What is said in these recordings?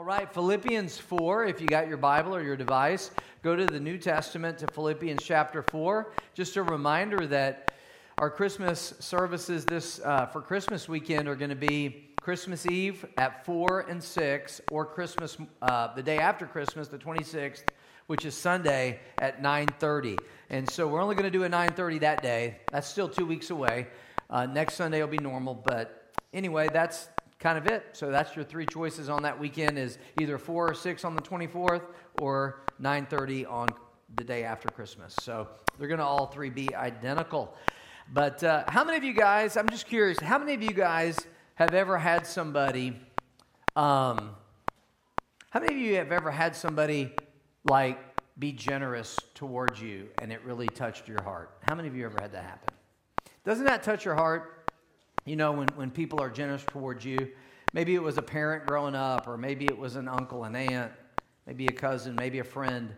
right, Philippians 4, if you got your Bible or your device, go to the New Testament to Philippians chapter 4. Just a reminder that our Christmas services for Christmas weekend are going to be Christmas Eve at 4 and 6, or Christmas the day after Christmas, the 26th, which is Sunday at 9:30. And so we're only going to do a 9:30 that day. That's still 2 weeks away. Next Sunday will be normal, but anyway, that's kind of it. So that's your three choices on that weekend, is either 4 or 6 on the 24th or 9:30 on the day after Christmas. So they're going to all three be identical. But how many of you guys, I'm just curious, how many of you guys have ever had somebody, how many of you have ever had somebody like be generous towards you and it really touched your heart? How many of you ever had that happen? Doesn't that touch your heart? You know, when people are generous towards you, maybe it was a parent growing up, or maybe it was an uncle, an aunt, maybe a cousin, maybe a friend.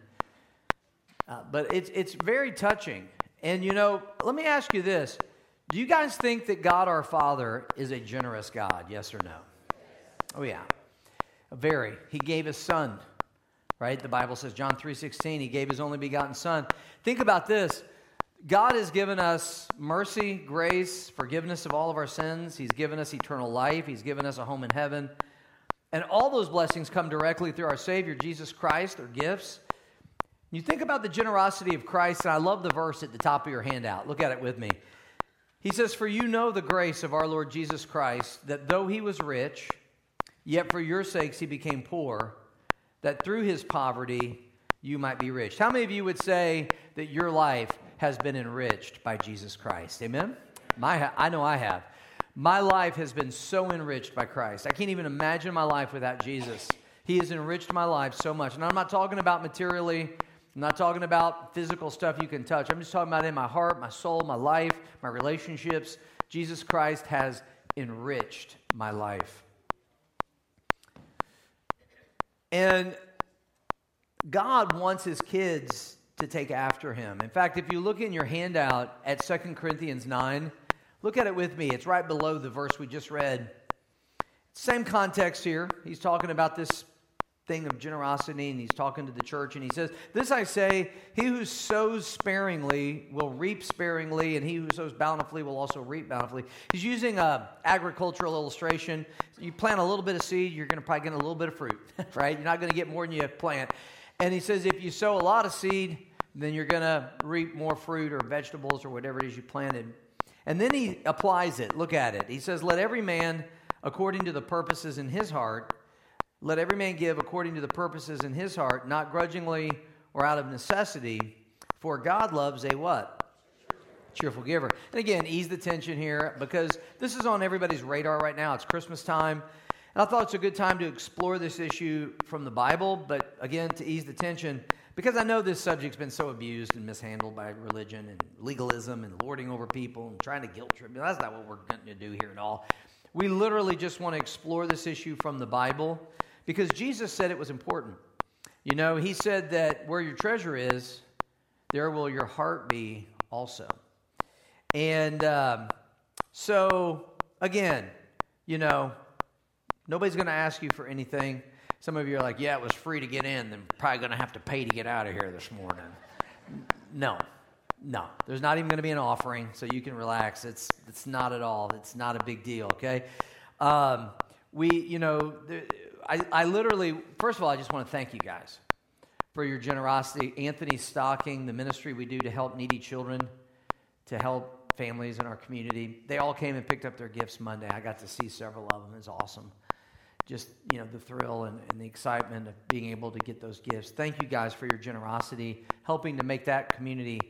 But it's very touching. And, you know, let me ask you this. Do you guys think that God our Father is a generous God, yes or no? Oh, yeah. Very. He gave His Son, right? The Bible says, John 3:16, He gave His only begotten Son. Think about this. God has given us mercy, grace, forgiveness of all of our sins. He's given us eternal life. He's given us a home in heaven. And all those blessings come directly through our Savior, Jesus Christ. They're gifts. You think about the generosity of Christ, and I love the verse at the top of your handout. Look at it with me. He says, "For you know the grace of our Lord Jesus Christ, that though He was rich, yet for your sakes He became poor, that through His poverty you might be rich." How many of you would say that your life has been enriched by Jesus Christ? Amen? I know I have. My life has been so enriched by Christ. I can't even imagine my life without Jesus. He has enriched my life so much. And I'm not talking about materially. I'm not talking about physical stuff you can touch. I'm just talking about in my heart, my soul, my life, my relationships. Jesus Christ has enriched my life. And God wants His kids to take after Him. In fact, if you look in your handout at 2 Corinthians 9, look at it with me. It's right below the verse we just read. Same context here. He's talking about this thing of generosity, and he's talking to the church, and he says, "This I say, he who sows sparingly will reap sparingly, and he who sows bountifully will also reap bountifully." He's using an agricultural illustration. You plant a little bit of seed, you're going to probably get a little bit of fruit, right? You're not going to get more than you plant. And he says if you sow a lot of seed, then you're going to reap more fruit or vegetables or whatever it is you planted. And then he applies it. Look at it. He says, "Let every man, according to the purposes in his heart, let every man give according to the purposes in his heart, not grudgingly or out of necessity, for God loves a" what? Cheerful giver. And again, ease the tension here, because this is on everybody's radar right now. It's Christmas time. And I thought it's a good time to explore this issue from the Bible, but again, to ease the tension, because I know this subject's been so abused and mishandled by religion and legalism and lording over people and trying to guilt trip. That's not what we're going to do here at all. We literally just want to explore this issue from the Bible, because Jesus said it was important. You know, He said that where your treasure is, there will your heart be also. And so, again, you know, nobody's going to ask you for anything. Some of you are like, "Yeah, it was free to get in, then probably going to have to pay to get out of here this morning." No. There's not even going to be an offering, so you can relax. It's not at all. It's not a big deal, okay? I literally, first of all, I just want to thank you guys for your generosity. Anthony Stocking, the ministry we do to help needy children, to help families in our community, they all came and picked up their gifts Monday. I got to see several of them. It's awesome. Just, you know, the thrill and the excitement of being able to get those gifts. Thank you guys for your generosity, helping to make that community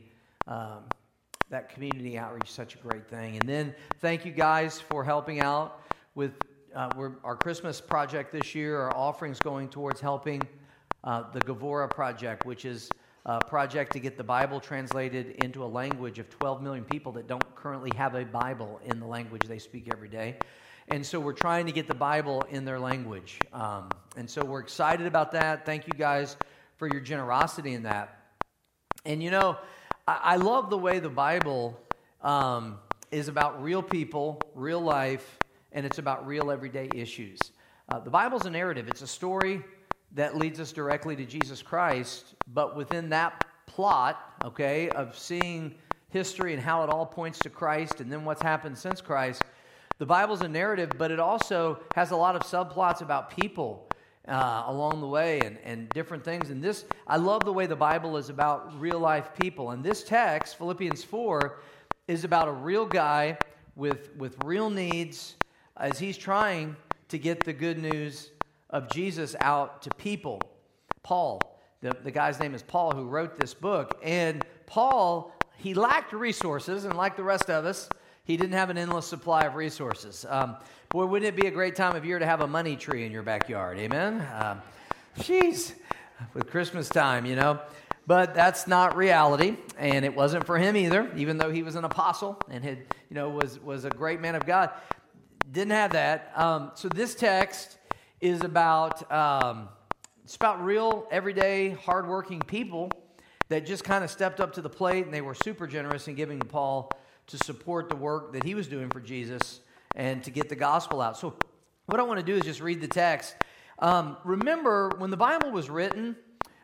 outreach such a great thing. And then thank you guys for helping out with our Christmas project this year. Our offering's going towards helping the Gevurah Project, which is a project to get the Bible translated into a language of 12 million people that don't currently have a Bible in the language they speak every day. And so we're trying to get the Bible in their language. And so we're excited about that. Thank you guys for your generosity in that. And you know, I love the way the Bible is about real people, real life, and it's about real everyday issues. The Bible's a narrative. It's a story that leads us directly to Jesus Christ, but within that plot, okay, of seeing history and how it all points to Christ and then what's happened since Christ, the Bible's a narrative, but it also has a lot of subplots about people along the way and different things. And this, I love the way the Bible is about real life people. And this text, Philippians 4, is about a real guy with real needs as he's trying to get the good news of Jesus out to people. Paul, the guy's name is Paul, who wrote this book. And Paul, he lacked resources, and like the rest of us, he didn't have an endless supply of resources. Boy, wouldn't it be a great time of year to have a money tree in your backyard, amen? Jeez, with Christmas time, you know. But that's not reality, and it wasn't for him either, even though he was an apostle and had, you know, was a great man of God. Didn't have that. So this text is about it's about real, everyday, hardworking people that just kind of stepped up to the plate, and they were super generous in giving to Paul to support the work that he was doing for Jesus and to get the gospel out. So what I want to do is just read the text. Remember, when the Bible was written,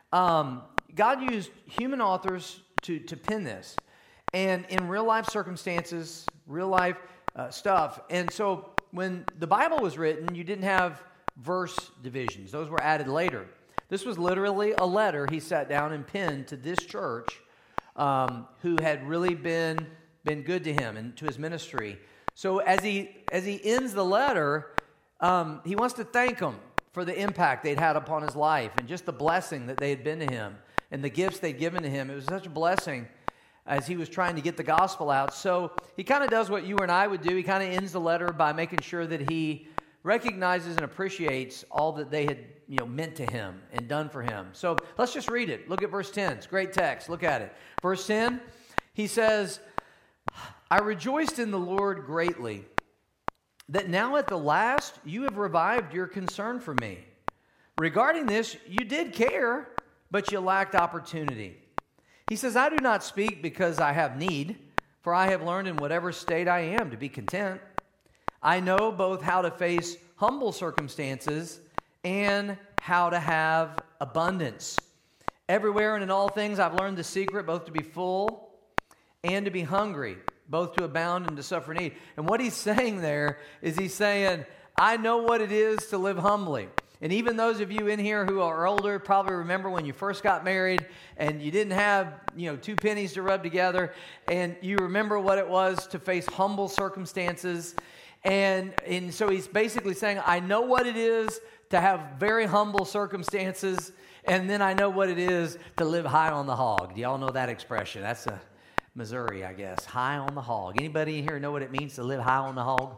God used human authors to pen this, and in real life circumstances, real life stuff. And so when the Bible was written, you didn't have verse divisions. Those were added later. This was literally a letter he sat down and penned to this church who had really been good to him and to his ministry. So as he ends the letter, he wants to thank them for the impact they'd had upon his life and just the blessing that they had been to him and the gifts they'd given to him. It was such a blessing as he was trying to get the gospel out. So he kind of does what you and I would do. He kind of ends the letter by making sure that he recognizes and appreciates all that they had, you know, meant to him and done for him. So let's just read it. Look at verse 10. It's a great text. Look at it. Verse 10, he says, I rejoiced in the Lord greatly that now at the last you have revived your concern for me. Regarding this, you did care, but you lacked opportunity. He says, I do not speak because I have need, for I have learned in whatever state I am to be content. I know both how to face humble circumstances and how to have abundance. Everywhere and in all things I've learned the secret, both to be full and to be hungry, both to abound and to suffer need. And what he's saying there is he's saying, I know what it is to live humbly. And even those of you in here who are older probably remember when you first got married and you didn't have, you know, 2 pennies to rub together, and you remember what it was to face humble circumstances. And so he's basically saying, I know what it is to have very humble circumstances, and then I know what it is to live high on the hog. Do y'all know that expression? That's a Missouri, I guess. High on the hog. Anybody in here know what it means to live high on the hog?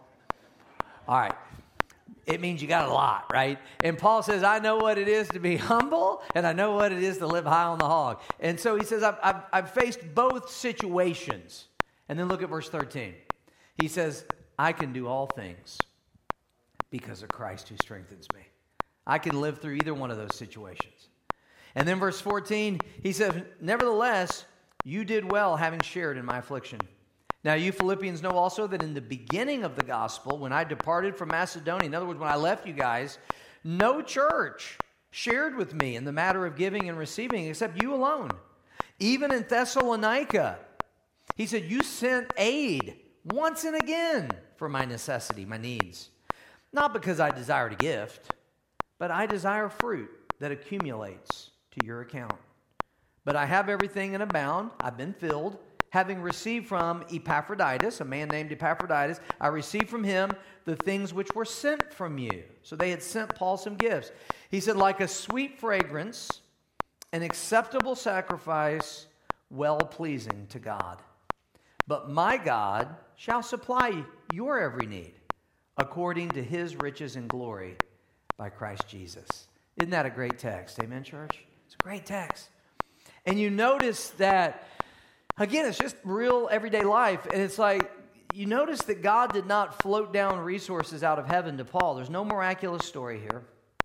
All right. It means you got a lot, right? And Paul says, I know what it is to be humble, and I know what it is to live high on the hog. And so he says, I've faced both situations. And then look at verse 13. He says, I can do all things because of Christ who strengthens me. I can live through either one of those situations. And then verse 14, he says, nevertheless, you did well having shared in my affliction. Now you Philippians know also that in the beginning of the gospel, when I departed from Macedonia, in other words, when I left you guys, no church shared with me in the matter of giving and receiving except you alone. Even in Thessalonica, he said, you sent aid once and again for my necessity, my needs. Not because I desired a gift, but I desire fruit that accumulates to your account. But I have everything in abound. I've been filled, having received from Epaphroditus, a man named Epaphroditus, I received from him the things which were sent from you. So they had sent Paul some gifts. He said, like a sweet fragrance, an acceptable sacrifice, well-pleasing to God. But my God shall supply your every need, according to his riches and glory by Christ Jesus. Isn't that a great text? Amen, church? It's a great text. And you notice that, again, it's just real everyday life. And it's like, you notice that God did not float down resources out of heaven to Paul. There's no miraculous story here.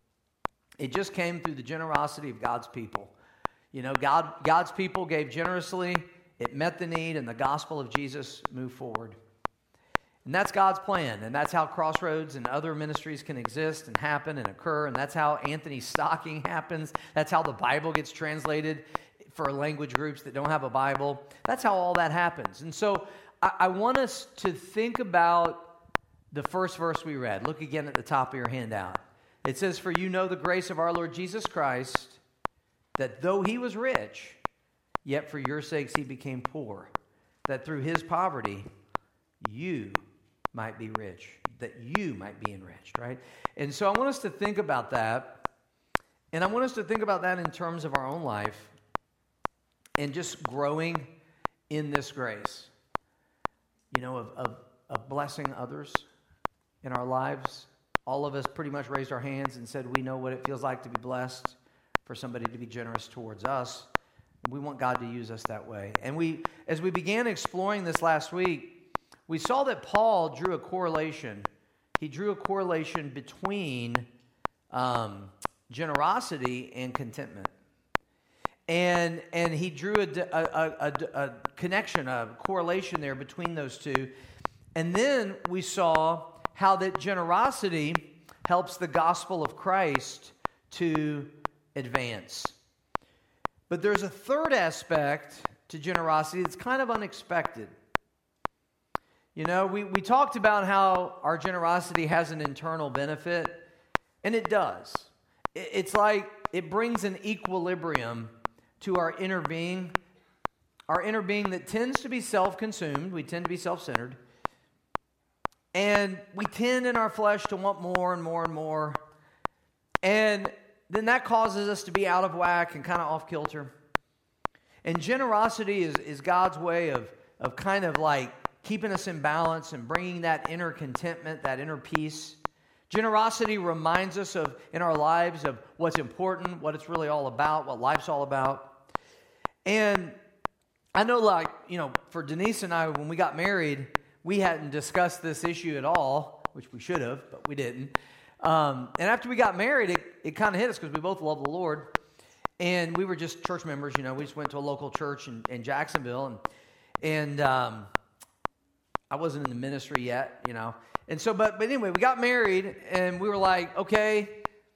It just came through the generosity of God's people. You know, God's people gave generously. It met the need, and the gospel of Jesus moved forward. And that's God's plan, and that's how Crossroads and other ministries can exist and happen and occur, and that's how Anthony's Stocking happens. That's how the Bible gets translated for language groups that don't have a Bible. That's how all that happens. And so I want us to think about the first verse we read. Look again at the top of your handout. It says, "For you know the grace of our Lord Jesus Christ, that though he was rich, yet for your sakes he became poor, that through his poverty you might be rich," that you might be enriched, right? And so I want us to think about that, and I want us to think about that in terms of our own life and just growing in this grace, of blessing others in our lives. All of us pretty much raised our hands and said we know what it feels like to be blessed, for somebody to be generous towards us. We want God to use us that way. And as we began exploring this last week, we saw that Paul drew a correlation. He drew a correlation between generosity and contentment. And he drew a connection, a correlation there between those two. And then we saw how that generosity helps the gospel of Christ to advance. But there's a third aspect to generosity that's kind of unexpected. We talked about how our generosity has an internal benefit, and it does. It's like it brings an equilibrium to our inner being that tends to be self-consumed. We tend to be self-centered. And we tend in our flesh to want more and more and more. And then that causes us to be out of whack and kind of off kilter. And generosity is God's way of kind of like keeping us in balance and bringing that inner contentment, that inner peace. Generosity reminds us in our lives of what's important, what it's really all about, what life's all about. And I know, for Denise and I, when we got married, we hadn't discussed this issue at all, which we should have, but we didn't. And after we got married, it kind of hit us because we both love the Lord. And we were just church members, we just went to a local church in Jacksonville. And I wasn't in the ministry yet, And so, but anyway, we got married and we were like, okay,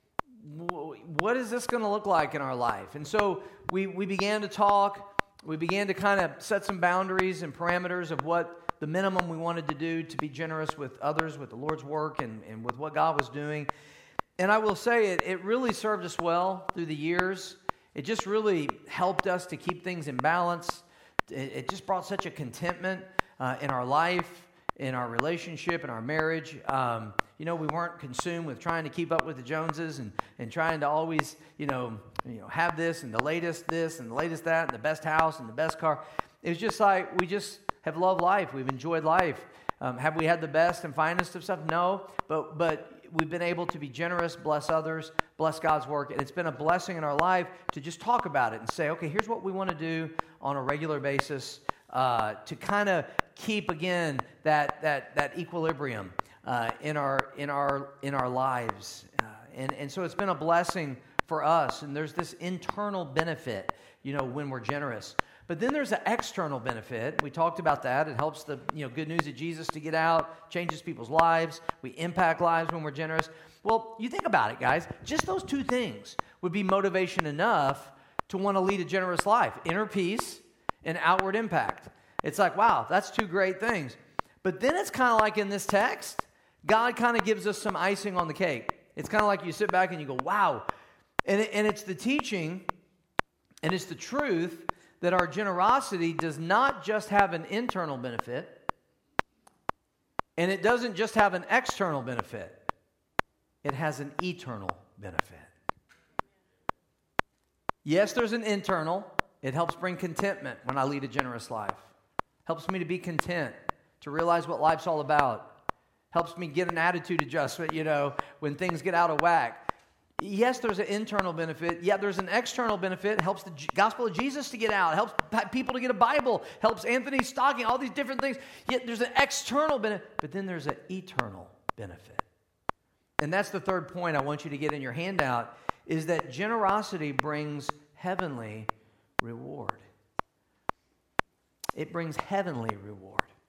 what is this going to look like in our life? And so we began to talk. We began to kind of set some boundaries and parameters of what the minimum we wanted to do to be generous with others, with the Lord's work, and with what God was doing. And I will say it really served us well through the years. It just really helped us to keep things in balance. It just brought such a contentment in our life, in our relationship, in our marriage. We weren't consumed with trying to keep up with the Joneses and trying to always, have this and the latest this and the latest that and the best house and the best car. It was just like we just have loved life. We've enjoyed life. Have we had the best and finest of stuff? No, but we've been able to be generous, bless others, bless God's work, and it's been a blessing in our life to just talk about it and say, okay, here's what we want to do on a regular basis to kind of keep again that equilibrium in our lives, and so it's been a blessing for us. And there's this internal benefit, when we're generous. But then there's an external benefit. We talked about that. It helps the good news of Jesus to get out, changes people's lives. We impact lives when we're generous. Well, you think about it, guys. Just those two things would be motivation enough to want to lead a generous life: inner peace and outward impact. It's like, wow, that's two great things. But then it's kind of like in this text, God kind of gives us some icing on the cake. It's kind of like you sit back and you go, wow. And it's the teaching and it's the truth that our generosity does not just have an internal benefit, and it doesn't just have an external benefit. It has an eternal benefit. Yes, there's an internal. It helps bring contentment when I lead a generous life. Helps me to be content, to realize what life's all about. Helps me get an attitude adjustment, when things get out of whack. Yes, there's an internal benefit. Yeah, there's an external benefit. It helps the gospel of Jesus to get out. It helps people to get a Bible. Helps Anthony's Stocking, all these different things. Yet there's an external benefit, but then there's an eternal benefit. And that's the third point I want you to get in your handout, is that generosity brings heavenly reward. It brings heavenly reward.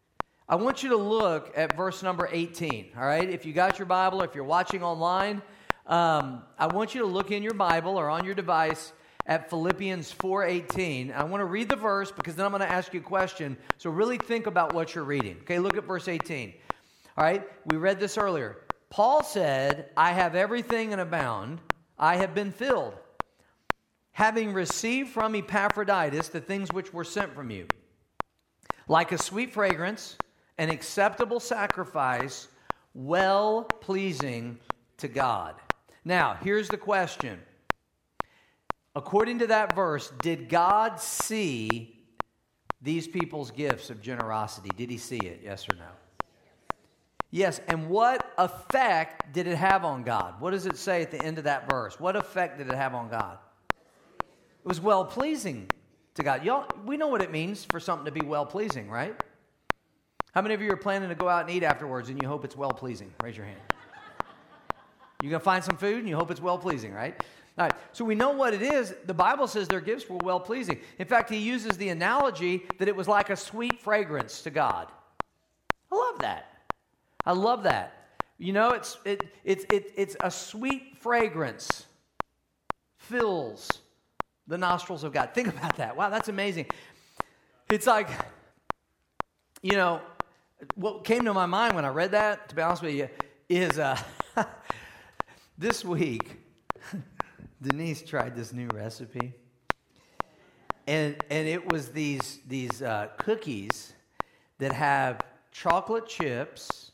I want you to look at verse number 18, all right? If you got your Bible, if you're watching online, I want you to look in your Bible or on your device at Philippians 4:18. I want to read the verse because then I'm going to ask you a question. So really think about what you're reading. Okay, look at verse 18. All right, we read this earlier. Paul said, I have everything and abound. I have been filled, having received from Epaphroditus the things which were sent from you, like a sweet fragrance, an acceptable sacrifice, well-pleasing to God. Now, here's the question. According to that verse, did God see these people's gifts of generosity? Did he see it? Yes or no? Yes. And what effect did it have on God? What does it say at the end of that verse? What effect did it have on God? It was well-pleasing to God. Y'all, we know what it means for something to be well-pleasing, right? How many of you are planning to go out and eat afterwards and you hope it's well-pleasing? Raise your hand. You're going to find some food and you hope it's well-pleasing, right? All right, so we know what it is. The Bible says their gifts were well-pleasing. In fact, he uses the analogy that it was like a sweet fragrance to God. I love that. I love that. You know, it's a sweet fragrance fills the nostrils of God. Think about that. Wow, that's amazing. It's like, you know, what came to my mind when I read that, to be honest with you, is this week, Denise tried this new recipe, and it was these cookies that have chocolate chips,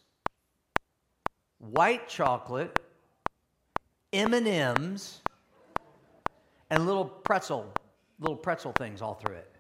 white chocolate, M&Ms, and little pretzel things all through it.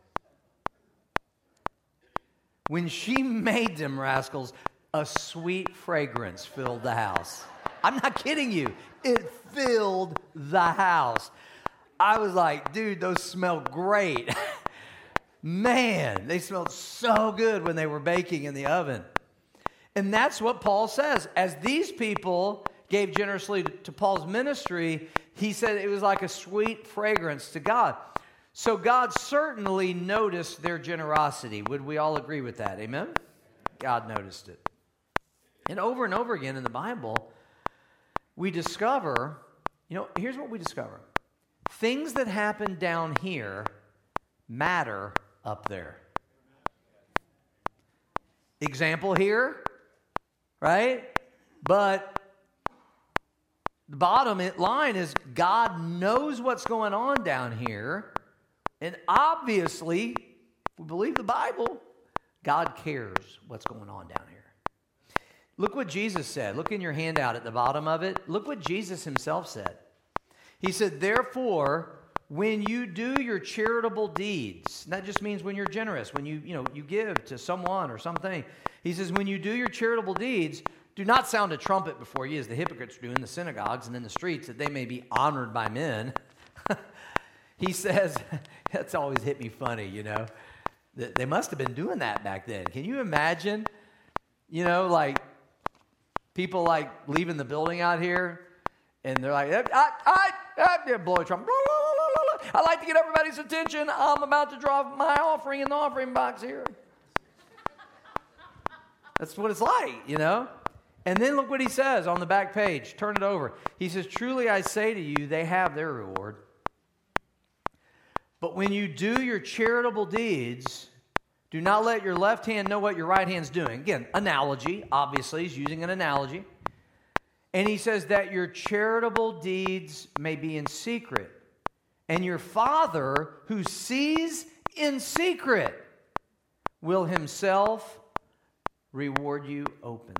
When she made them rascals, a sweet fragrance filled the house. I'm not kidding you. It filled the house. I was like, dude, those smell great. Man, they smelled so good when they were baking in the oven. And that's what Paul says. As these people gave generously to Paul's ministry, he said it was like a sweet fragrance to God. So God certainly noticed their generosity. Would we all agree with that? Amen? God noticed it. And over again in the Bible, we discover, you know, here's what we discover. Things that happen down here matter up there. Example here, right? But the bottom line is God knows what's going on down here. And obviously, if we believe the Bible, God cares what's going on down here. Look what Jesus said. Look in your handout at the bottom of it. Look what Jesus himself said. He said, therefore, when you do your charitable deeds, and that just means when you're generous, when you give to someone or something. He says, when you do your charitable deeds, do not sound a trumpet before you, as the hypocrites do in the synagogues and in the streets, that they may be honored by men. He says, that's always hit me funny, you know. They must have been doing that back then. Can you imagine, you know, like people like leaving the building out here, and they're like, I blow a trumpet. I like to get everybody's attention. I'm about to drop my offering in the offering box here. That's what it's like, you know. And then look what he says on the back page. Turn it over. He says, truly I say to you, they have their reward. But when you do your charitable deeds, do not let your left hand know what your right hand's doing. Again, analogy. Obviously, he's using an analogy. And he says that your charitable deeds may be in secret. And your Father, who sees in secret, will himself reward you openly.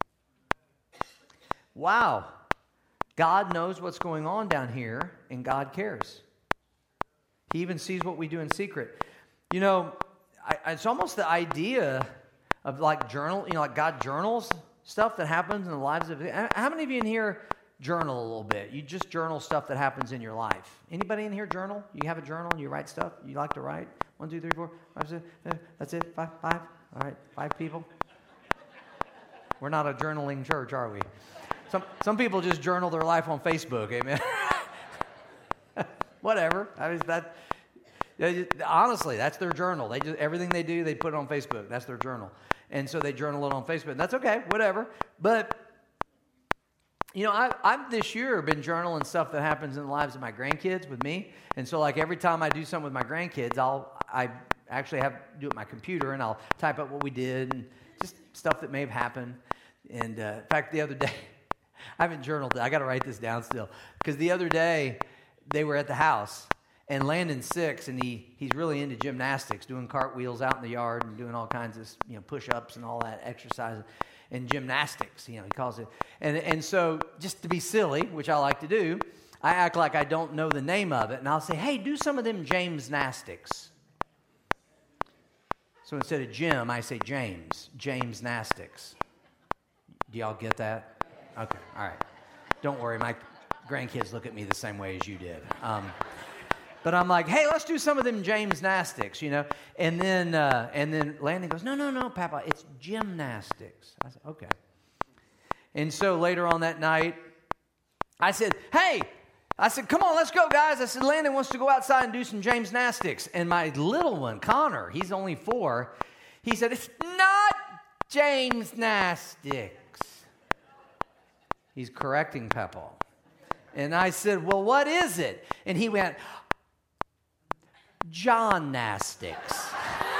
Wow. God knows what's going on down here, and God cares. He even sees what we do in secret. You know, it's almost the idea of like journal, you know, like God journals stuff that happens in the lives of... How many of you in here journal a little bit? You just journal stuff that happens in your life. Anybody in here journal? You have a journal and you write stuff? You like to write? 1, 2, 3, 4, 5, 6, that's it? 5? All right, 5 people? We're not a journaling church, are we? Some people just journal their life on Facebook, amen? Whatever. I mean, honestly, that's their journal. Everything they do, they put it on Facebook. That's their journal. And so they journal it on Facebook. That's okay, whatever. But, you know, I've this year been journaling stuff that happens in the lives of my grandkids with me. And so, like, every time I do something with my grandkids, I actually do it on my computer, and I'll type up what we did and just stuff that may have happened. And, in fact, the other day, I haven't journaled it. I got to write this down still. Because the other day, they were at the house, and Landon's 6, and he's really into gymnastics, doing cartwheels out in the yard and doing all kinds of, you know, push-ups and all that exercise and gymnastics, you know, he calls it. And so just to be silly, which I like to do, I act like I don't know the name of it, and I'll say, hey, do some of them Jamesnastics. So instead of Jim, I say Jamesnastics. Do y'all get that? Okay, all right. Don't worry, my grandkids look at me the same way as you did. But I'm like, hey, let's do some of them Jamesnastics, you know. And then Landon goes, no, Papa, it's gymnastics. I said, okay. And so later on that night, I said, come on, let's go, guys. I said, Landon wants to go outside and do some Jamesnastics. And my little one, Connor, he's only 4, he said, it's not Jamesnastics. He's correcting Peppa. And I said, well, what is it? And he went, John-nastics.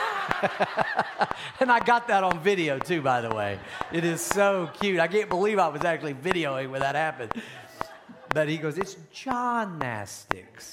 And I got that on video too, by the way. It is so cute. I can't believe I was actually videoing when that happened. But he goes, it's John-nastics.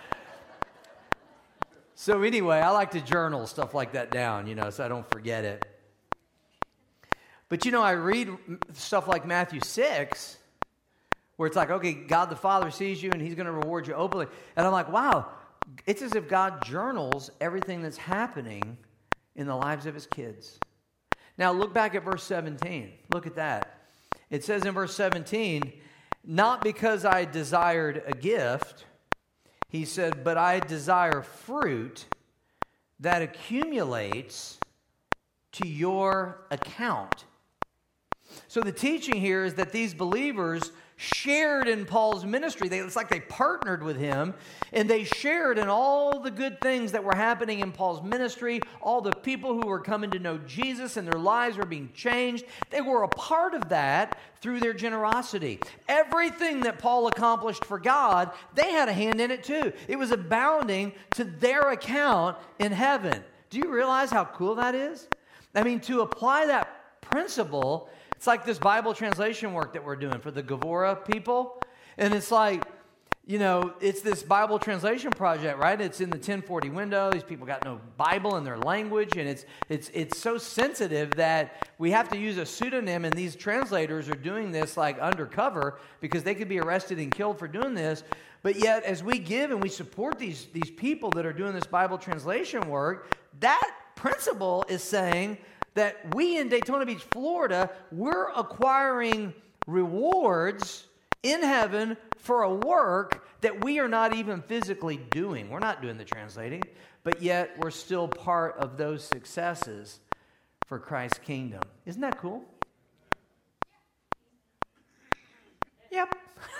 So anyway, I like to journal stuff like that down, you know, so I don't forget it. But, you know, I read stuff like Matthew 6, where it's like, okay, God the Father sees you and he's going to reward you openly. And I'm like, wow, it's as if God journals everything that's happening in the lives of his kids. Now, look back at verse 17. Look at that. It says in verse 17, not because I desired a gift, he said, but I desire fruit that accumulates to your account. So the teaching here is that these believers shared in Paul's ministry. It's like they partnered with him, and they shared in all the good things that were happening in Paul's ministry, all the people who were coming to know Jesus and their lives were being changed. They were a part of that through their generosity. Everything that Paul accomplished for God, they had a hand in it too. It was abounding to their account in heaven. Do you realize how cool that is? I mean, to apply that principle, it's like this Bible translation work that we're doing for the Gavora people. And it's like, you know, it's this Bible translation project, right? It's in the 1040 window. These people got no Bible in their language. And it's so sensitive that we have to use a pseudonym. And these translators are doing this like undercover because they could be arrested and killed for doing this. But yet, as we give and we support these people that are doing this Bible translation work, that principle is saying that we in Daytona Beach, Florida, we're acquiring rewards in heaven for a work that we are not even physically doing. We're not doing the translating, but yet we're still part of those successes for Christ's kingdom. Isn't that cool? Yep.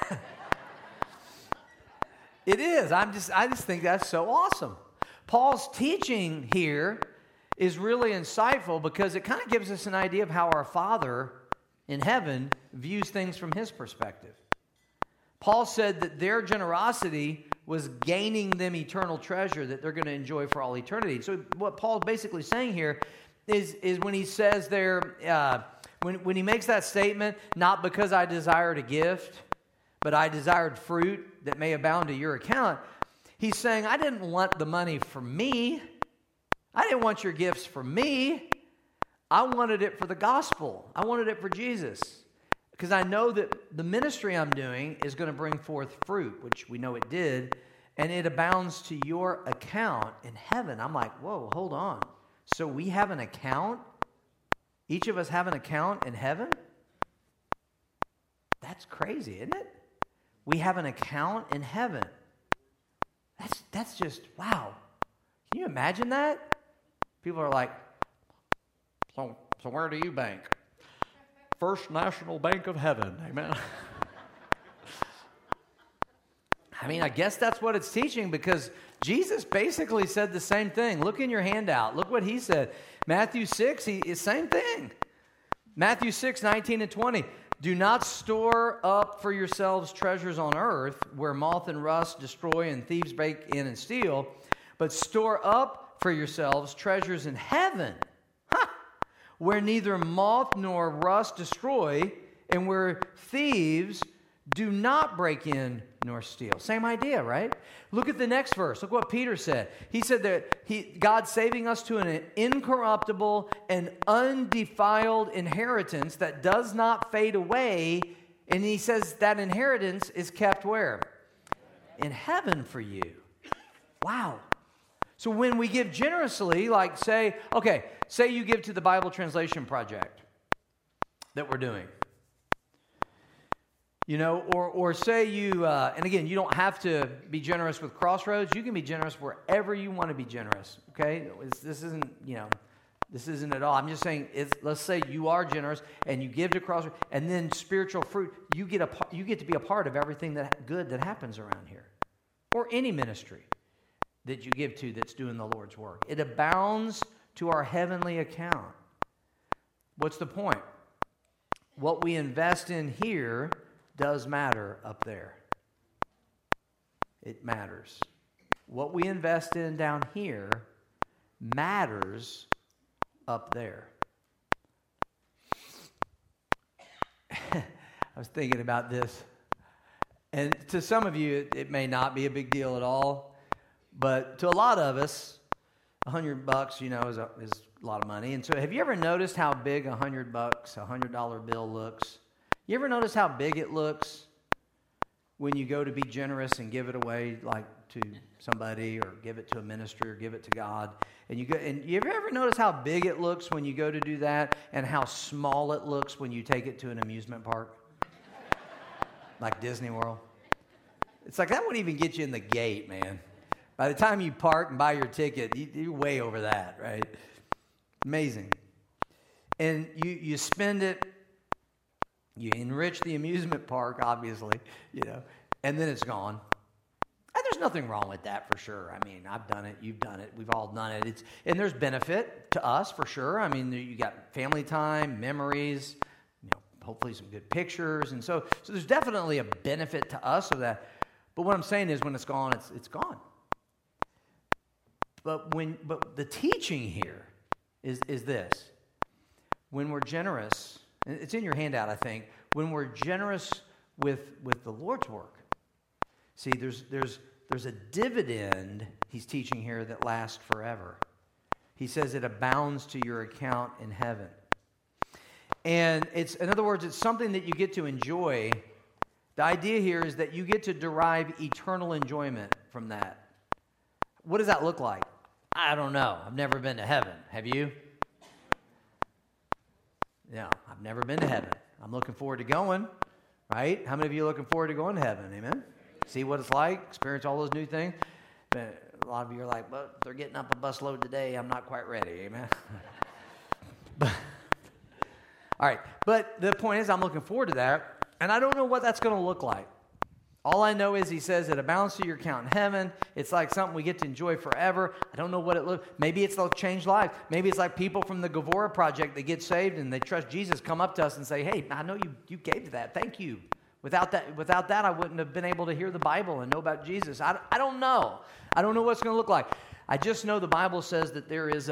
It is. I just think that's so awesome. Paul's teaching here is really insightful because it kind of gives us an idea of how our Father in heaven views things from his perspective. Paul said that their generosity was gaining them eternal treasure that they're going to enjoy for all eternity. So what Paul's basically saying here is when he says there, when he makes that statement, not because I desired a gift, but I desired fruit that may abound to your account, he's saying, I didn't want the money for me. I didn't want your gifts for me. I wanted it for the gospel. I wanted it for Jesus. Because I know that the ministry I'm doing is going to bring forth fruit, which we know it did, and it abounds to your account in heaven. I'm like, whoa, hold on. So we have an account? Each of us have an account in heaven? That's crazy, isn't it? We have an account in heaven. That's just, wow. Can you imagine that? People are like, so where do you bank? First National Bank of Heaven. Amen. I mean, I guess that's what it's teaching, because Jesus basically said the same thing. Look in your handout. Look what he said. Matthew 6, same thing. Matthew 6, 19 and 20. Do not store up for yourselves treasures on earth, where moth and rust destroy and thieves break in and steal, but store up for yourselves treasures in heaven, where neither moth nor rust destroy, and where thieves do not break in nor steal. Same idea, right? Look at the next verse. Look what Peter said. He said that God's saving us to an incorruptible and undefiled inheritance that does not fade away. And he says that inheritance is kept where? In heaven for you. Wow. So when we give generously, like say you give to the Bible Translation Project that we're doing. You know, or say you, and again, you don't have to be generous with Crossroads. You can be generous wherever you want to be generous, okay? This isn't at all. I'm just saying, let's say you are generous and you give to Crossroads, and then spiritual fruit, you get to be a part of everything good that happens around here. Or any ministry that you give to that's doing the Lord's work. It abounds to our heavenly account. What's the point? What we invest in here does matter up there. It matters. What we invest in down here matters up there. I was thinking about this, and to some of you it may not be a big deal at all, but to a lot of us, $100, is a lot of money. And so, have you ever noticed how big $100, $100 bill looks? You ever notice how big it looks when you go to be generous and give it away, like to somebody, or give it to a ministry, or give it to God? And you ever notice how big it looks when you go to do that, and how small it looks when you take it to an amusement park, like Disney World? It's like that wouldn't even get you in the gate, man. By the time you park and buy your ticket, you're way over that, right? Amazing. And you spend it. You enrich the amusement park, obviously, and then it's gone. And there's nothing wrong with that, for sure. I mean, I've done it. You've done it. We've all done it. And there's benefit to us, for sure. I mean, you got family time, memories, hopefully some good pictures. And so there's definitely a benefit to us of that. But what I'm saying is, when it's gone, it's gone. But the teaching here is this. When we're generous, and it's in your handout, I think, when we're generous with the Lord's work. See, there's a dividend he's teaching here that lasts forever. He says it abounds to your account in heaven. And in other words, it's something that you get to enjoy. The idea here is that you get to derive eternal enjoyment from that. What does that look like? I don't know. I've never been to heaven. Have you? No, I've never been to heaven. I'm looking forward to going, right? How many of you are looking forward to going to heaven? Amen? See what it's like, experience all those new things. A lot of you are like, well, they're getting up a busload today. I'm not quite ready. Amen? All right, but the point is, I'm looking forward to that, and I don't know what that's going to look like. All I know is he says it abounds to your account in heaven. It's like something we get to enjoy forever. I don't know what it looks. Maybe it's they'll change lives. Maybe it's like people from the Gavora Project that get saved and they trust Jesus, come up to us and say, hey, I know you gave to that. Thank you. Without that, I wouldn't have been able to hear the Bible and know about Jesus. I don't know. I don't know what it's going to look like. I just know the Bible says that there's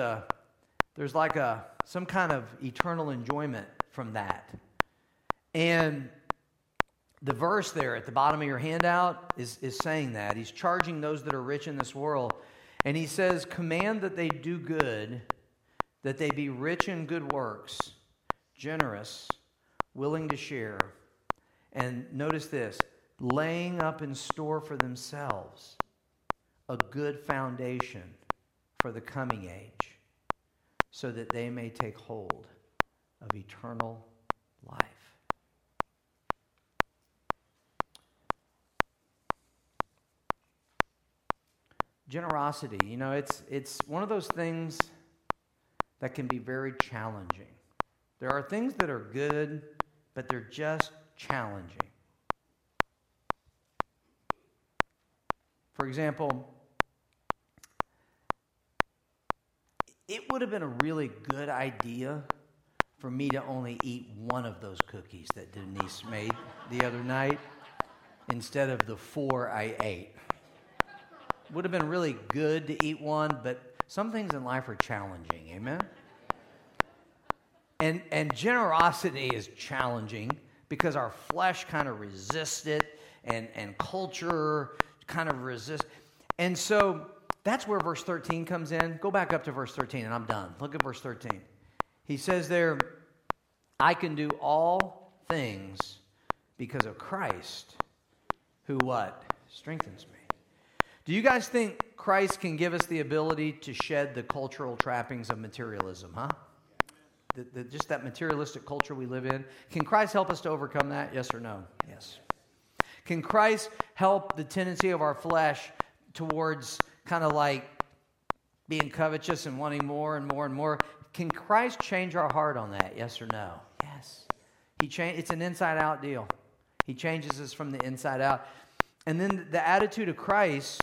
some kind of eternal enjoyment from that. And the verse there at the bottom of your handout is saying that. He's charging those that are rich in this world. And he says, command that they do good, that they be rich in good works, generous, willing to share. And notice this, laying up in store for themselves a good foundation for the coming age, so that they may take hold of eternal life. Generosity, it's one of those things that can be very challenging. There are things that are good, but they're just challenging. For example, it would have been a really good idea for me to only eat one of those cookies that Denise made the other night instead of the 4 I ate. Would have been really good to eat one, but some things in life are challenging, amen? And generosity is challenging because our flesh kind of resists it, and culture kind of resists. And so that's where verse 13 comes in. Go back up to verse 13, and I'm done. Look at verse 13. He says there, I can do all things because of Christ, who what? Strengthens me. Do you guys think Christ can give us the ability to shed the cultural trappings of materialism, huh? Just that materialistic culture we live in. Can Christ help us to overcome that? Yes or no? Yes. Can Christ help the tendency of our flesh towards kind of like being covetous and wanting more and more and more? Can Christ change our heart on that? Yes or no? Yes. It's an inside-out deal. He changes us from the inside out. And then the attitude of Christ,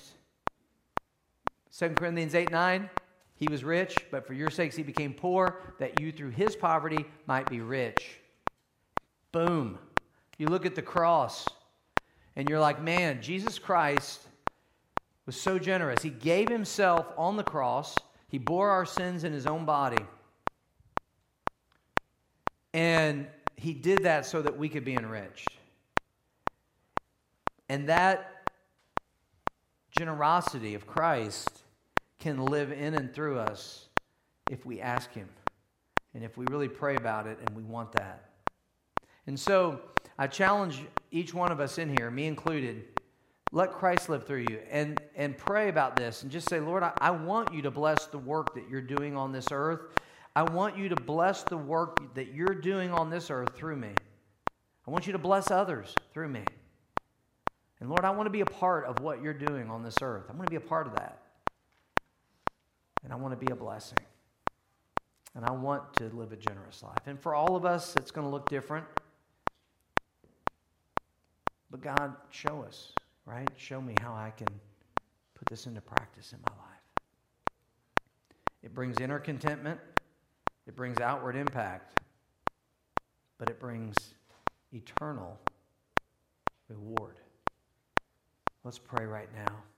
2 Corinthians 8:9, he was rich, but for your sakes he became poor, that you through his poverty might be rich. Boom. You look at the cross, and you're like, man, Jesus Christ was so generous. He gave himself on the cross. He bore our sins in his own body. And he did that so that we could be enriched. And that generosity of Christ can live in and through us if we ask him and if we really pray about it and we want that. And so I challenge each one of us in here, me included, let Christ live through you and pray about this and just say, Lord, I want you to bless the work that you're doing on this earth. I want you to bless the work that you're doing on this earth through me. I want you to bless others through me. And Lord, I want to be a part of what you're doing on this earth. I want to be a part of that. And I want to be a blessing. And I want to live a generous life. And for all of us, it's going to look different. But God, show us, right? Show me how I can put this into practice in my life. It brings inner contentment. It brings outward impact. But it brings eternal reward. Let's pray right now.